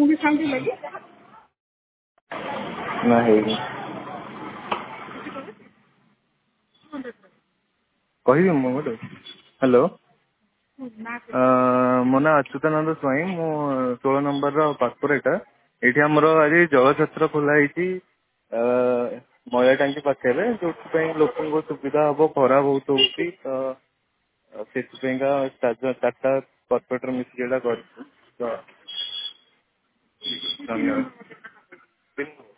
ନା ହେଇନି କହିବି ମୁଁ ଗୋଟେ ହ୍ୟାଲୋ ମୋ ନାଁ ଅଚ୍ୟୁତାନନ୍ଦ ସ୍ୱାଇଁ ମୁଁ 16 ନମ୍ବରର କର୍ପୋରେଟର ଏଇଠି ଆମର ଆଜି ଜଳଛତ୍ର ଖୋଲା ହେଇଛି ମଇଳା ଟାଙ୍କି ପାଖରେ ଯୋଉଥିପାଇଁ ଲୋକଙ୍କୁ ସୁବିଧା ହବ ଖରା ବହୁତ ହଉଛି ତ ସେଥିପାଇଁକା ଚାରିଟା କର୍ପୋରେଟର ମିଶିକି ଏଇଟା କରିଛୁ ତ ଧନ୍ୟବାଦ